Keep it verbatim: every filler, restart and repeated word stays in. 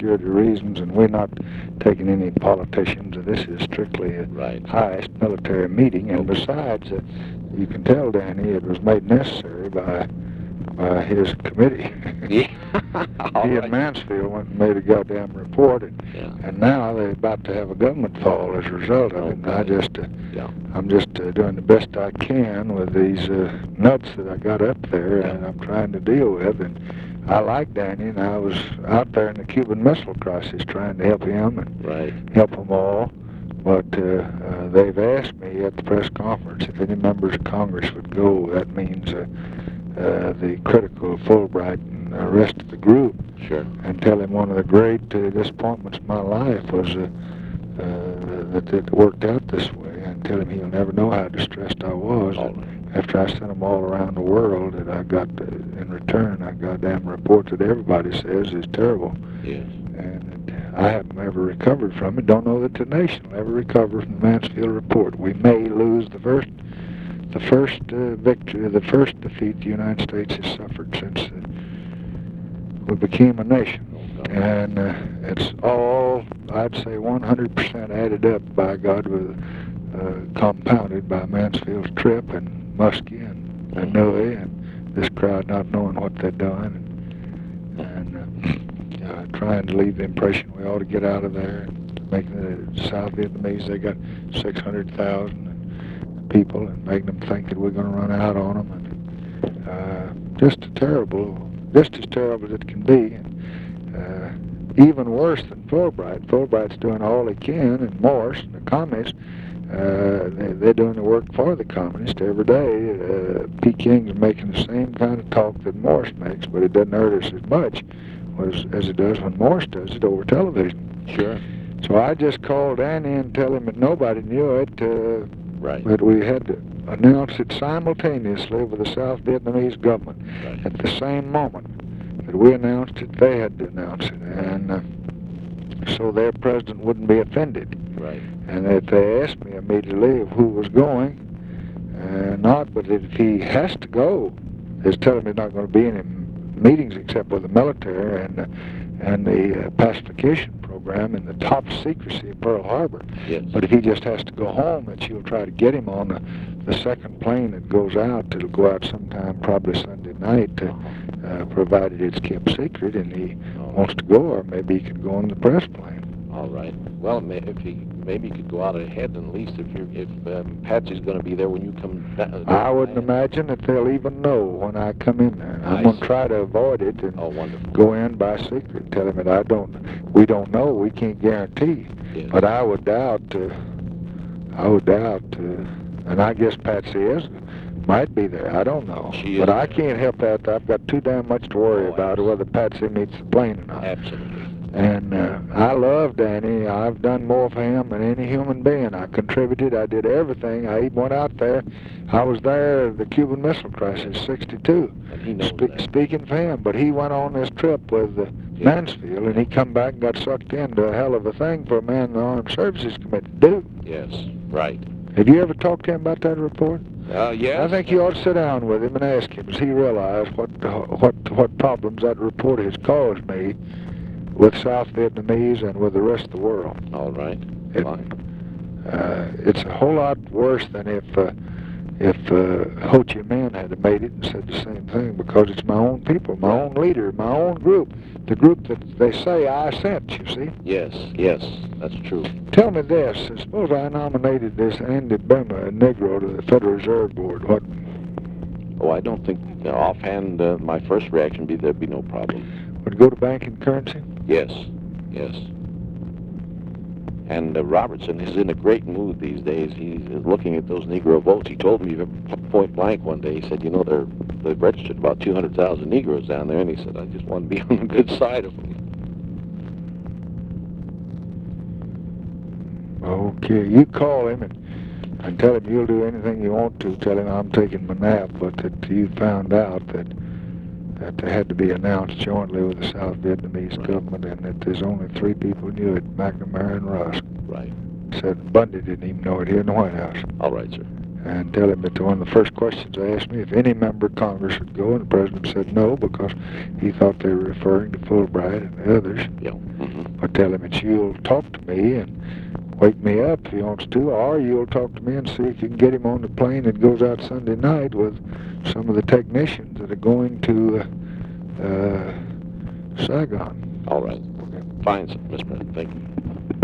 security reasons, and we're not taking any politicians. This is strictly a right. highest military meeting, and besides, uh, you can tell, Danny, it was made necessary by by his committee. Yeah. He right. and Mansfield went and made a goddamn report, and, yeah. and now they're about to have a government fall as a result of it. And I just, uh, yeah. I'm just uh, doing the best I can with these uh, nuts that I got up there, yeah. and I'm trying to deal with. And I like Danny, and I was out there in the Cuban Missile Crisis trying to help him and right. help them all. But uh, uh, they've asked me at the press conference if any members of Congress would go. That means uh, uh, the critical Fulbright and the rest of the group. Sure. And tell him one of the great uh, disappointments of my life was uh, uh, that it worked out this way. And tell him he'll never know how distressed I was. All right. After I sent them all around the world, that I got, uh, in return, I got a damn report that everybody says is terrible. Yes. And I haven't ever recovered from it. Don't know that the nation will ever recover from the Mansfield report. We may lose the first, the first uh, victory, the first defeat the United States has suffered since uh, we became a nation. And uh, it's all, I'd say, one hundred percent added up, by God, with uh, compounded by Mansfield's trip and Muskie and Inouye and this crowd not knowing what they're doing and, and uh, uh, trying to leave the impression we ought to get out of there and making the South Vietnamese, they got six hundred thousand people, and making them think that we're going to run out on them. And uh, just a terrible, just as terrible as it can be. And, uh, even worse than Fulbright. Fulbright's doing all he can, and Morse and the communists, uh, they, they're doing the work for the communists every day. Uh, Peking's making the same kind of talk that Morse makes, but it doesn't hurt us as much as, as it does when Morse does it over television. Sure. So I just called Annie and tell him that nobody knew it, uh, right. but we had to announce it simultaneously with the South Vietnamese government. Right. At the same moment that we announced it, they had to announce it, and uh, so their president wouldn't be offended. Right. And if they asked me immediately of who was going, uh, not, but if he has to go, he's telling me not going to be any meetings except with the military and uh, and the uh, pacification program and the top secrecy of Pearl Harbor. Yes. But if he just has to go home, that she'll try to get him on the, the second plane that goes out. It'll go out sometime, probably Sunday night, uh, uh, provided it's kept secret and he oh. wants to go, or maybe he could go on the press plane. All right. Well, if he maybe he could go out ahead, at least if you're, if um, Patsy's going to be there when you come down. I wouldn't imagine that they'll even know when I come in there. I'm going to try to avoid it and oh, wonderful. go in by secret, tell him that I don't, we don't know, we can't guarantee. Yes. But I would doubt, uh, I would doubt, uh, and I guess Patsy is, might be there. I don't know. She but is I there. can't help that. I've got too damn much to worry Oh, about whether Patsy meets the plane or not. Absolutely. And uh, I love Danny. I've done more for him than any human being. I contributed. I did everything. I even went out there. I was there at the Cuban Missile Crisis, sixty-two, And he knows spe- that. speaking for him. But he went on this trip with uh, Yeah. Mansfield, and he come back and got sucked into a hell of a thing for a man in the Armed Services Committee to do. Yes. Right. Have you ever talked to him about that report? Uh, yes. I think you ought to sit down with him and ask him, does he realize what what what problems that report has caused me with South Vietnamese and with the rest of the world? All right. It, Fine. uh, it's a whole lot worse than if uh, if uh, Ho Chi Minh had made it and said the same thing, because it's my own people, my own leader, my own group, the group that they say I sent, you see. Yes. Yes. That's true. Tell me this, suppose I nominated this Andy Burma, a Negro, to the Federal Reserve Board, what? Oh, I don't think, uh, offhand, uh, my first reaction would be there'd be no problem. Would it go to banking currency? Yes. Yes. And uh, Robertson is in a great mood these days. He's looking at those Negro votes. He told me point blank one day, he said, you know, they're, they've registered about two hundred thousand Negroes down there, and he said, I just want to be on the good side of them. Okay, you call him and, and tell him you'll do anything you want to. Tell him I'm taking my nap, but that you found out that that they had to be announced jointly with the South Vietnamese Right. government, and that there's only three people who knew it, McNamara and Rusk. Right. Said Bundy didn't even know it here in the White House. All right, sir. and tell him that one of the first questions they asked me if any member of Congress would go, and the president said no because he thought they were referring to Fulbright and the others. Yeah. Mm-hmm. I tell him that you'll talk to me and wake me up if he wants to, or you'll talk to me and see if you can get him on the plane that goes out Sunday night with some of the technicians that are going to uh, uh, Saigon. All right. Fine, Mister President. Thank you.